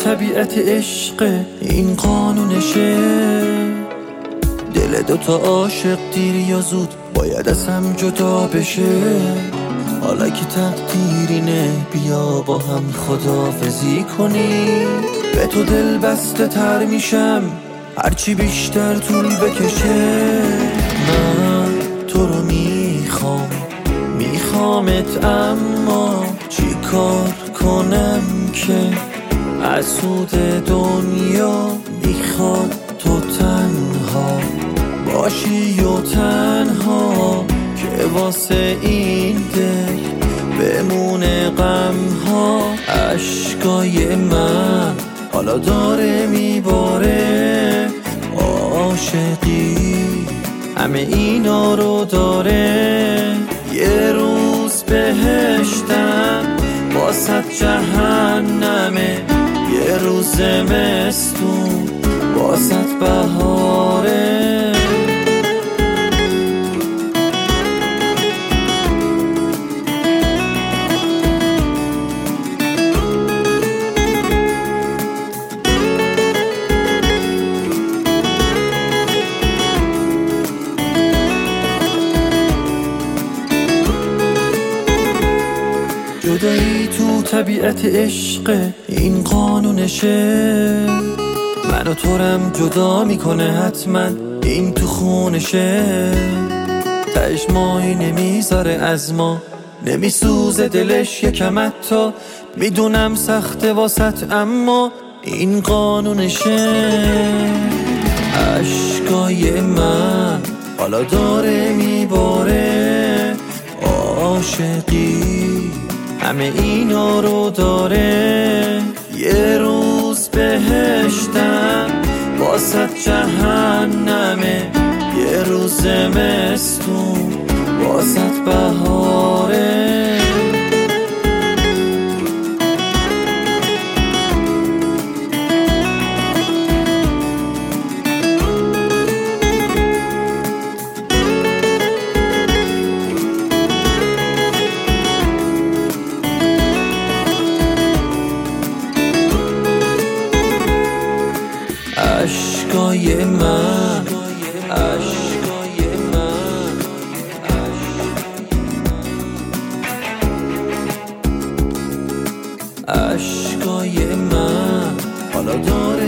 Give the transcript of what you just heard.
طبیعت عشق، این قانونشه. دل دوتا عاشق دیر یا زود باید از هم جدا بشه. حالا که تقدیرینه بیا با هم خداحافظی کنیم. به تو دل بسته تر میشم هرچی بیشتر طول بکشه. من تو رو میخوامت، اما چی کار کنم که حسود دنیا میخواد تو تنها باشی و تنها که واسه این دل بمونه غمها. اشکای من حالا داره میباره، عاشقی همه اینا رو داره. یه روز بهشتم واسه جهنمه، یه روز زمستون واسه بهاره. جدایی تو طبیعت عشق، این قانونشه. من و تورم جدا میکنه حتما، این تو خونشه. تهش مایی نمیذاره از ما، نمیسوزه دلش یکم حتی. میدونم سخته واسط اما این قانونشه. اشکای من حالا داره میباره، عاشقی همه اینا رو داره. یه روز بهشتم واسه جهنمه، یه روز زمستون واسه بهاره. اشکای من، اشکای من، اشکای من حالا داره